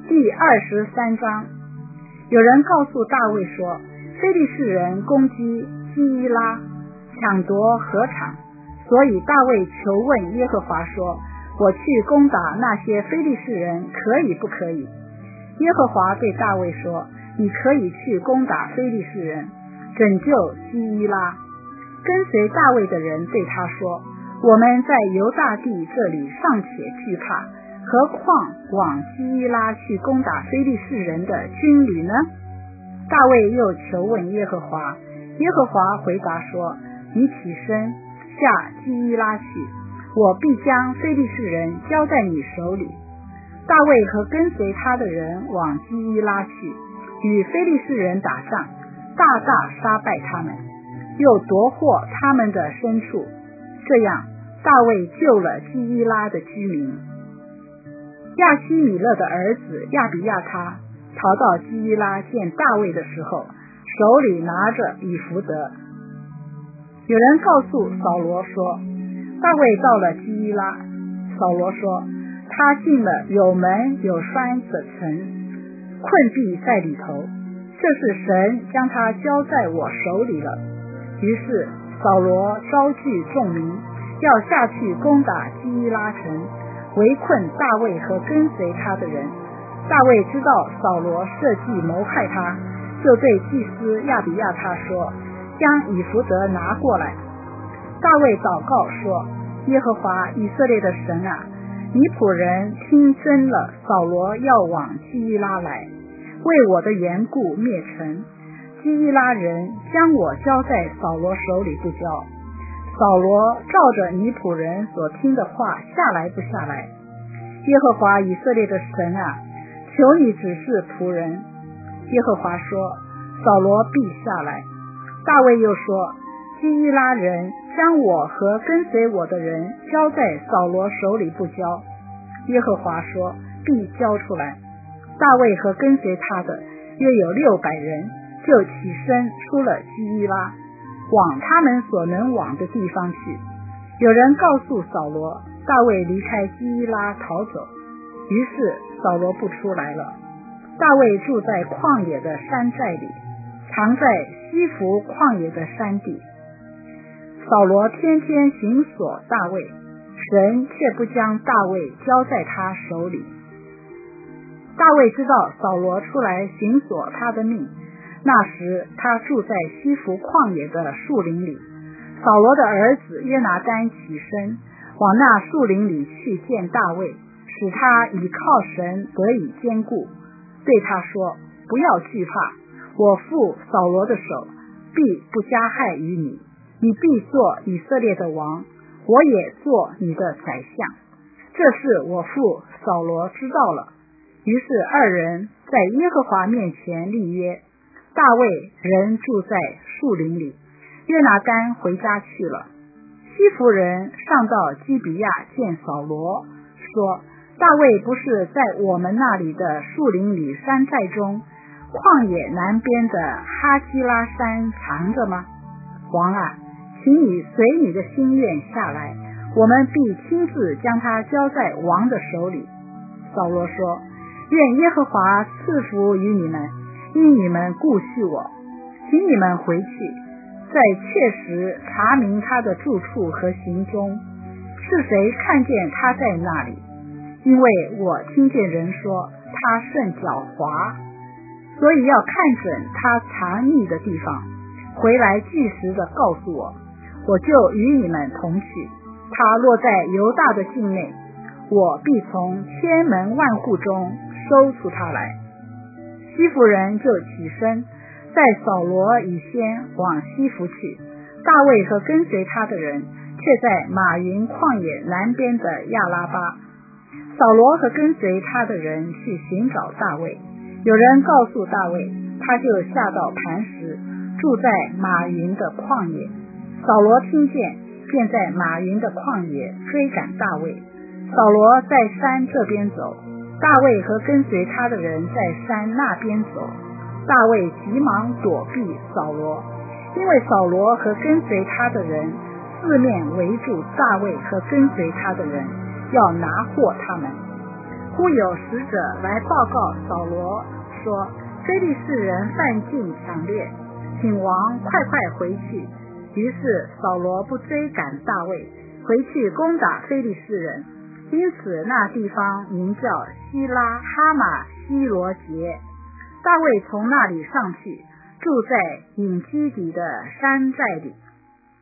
第23章。有人告诉大卫说，非利士人攻击基伊拉，抢夺禾场，所以大卫求问耶和华说，我去攻打那些非利士人可以不可以？耶和华对大卫说，你可以去攻打非利士人，拯救基伊拉。跟随大卫的人对他说，我们在犹大地这里尚且惧怕，何况往基伊拉去攻打非利士人的军旅呢？大卫又求问耶和华，耶和华回答说，你起身下基伊拉去，我必将非利士人交在你手里。大卫和跟随他的人往基伊拉去，与非利士人打仗，大大杀败他们，又夺获他们的牲畜。这样大卫救了基伊拉的居民。亚希米勒的儿子亚比亚他逃到基伊拉见大卫的时候，手里拿着以弗得。有人告诉扫罗说，大卫到了基伊拉。扫罗说，他进了有门有栓的城，困闭在里头，这是神将他交在我手里了。于是扫罗召聚众民，要下去攻打基伊拉城，围困大卫和跟随他的人。大卫知道扫罗设计谋害他，就对祭司亚比亚他说，将以弗得拿过来。大卫祷告说，耶和华以色列的神啊，你仆人听真了扫罗要往基伊拉来，为我的缘故灭城，基伊拉人将我交在扫罗手里不交。扫罗照着你仆人所听的话下来不下来？耶和华以色列的神啊，求你指示仆人。耶和华说，扫罗必下来。大卫又说，基伊拉人将我和跟随我的人交在扫罗手里不交。耶和华说，必交出来。大卫和跟随他的约有600人，就起身出了基伊拉，往他们所能往的地方去。有人告诉扫罗，大卫离开基伊拉逃走，于是扫罗不出来了。大卫住在旷野的山寨里，藏在西弗旷野的山地。扫罗天天寻索大卫，神却不将大卫交在他手里。大卫知道扫罗出来寻索他的命，那时他住在西弗旷野的树林里。扫罗的儿子约拿单起身往那树林里去见大卫，使他倚靠神得以坚固，对他说，不要惧怕，我父扫罗的手必不加害于你，你必做以色列的王，我也做你的宰相。这事我父扫罗知道了。于是二人在耶和华面前立约，大卫人住在树林里，约拿单回家去了。西弗人上到基比亚见扫罗，说，大卫不是在我们那里的树林里山寨中旷野南边的哈基拉山藏着吗？王啊，请你随你的心愿下来，我们必亲自将他交在王的手里。扫罗说，愿耶和华赐福于你们，因你们顾恤我，请你们回去，在确实查明他的住处和行踪，是谁看见他在那里？因为我听见人说他甚狡猾，所以要看准他藏匿的地方，回来据实的告诉我，我就与你们同去。他落在犹大的境内，我必从千门万户中收出他来。西弗人就起身，在扫罗以先往西弗去，大卫和跟随他的人却在马云旷野南边的亚拉巴。扫罗和跟随他的人去寻找大卫，有人告诉大卫，他就下到磐石，住在马云的旷野。扫罗听见，便在马云的旷野追赶大卫。扫罗在山这边走，大卫和跟随他的人在山那边走。大卫急忙躲避扫罗，因为扫罗和跟随他的人四面围住大卫和跟随他的人，要拿获他们。 忽有使者来报告扫罗说，非利士人犯境强烈，请王快快回去。于是扫罗不追赶大卫，回去攻打非利士人，因此那地方名叫希拉哈马希罗杰。大卫从那里上去，住在隐基底的山寨里。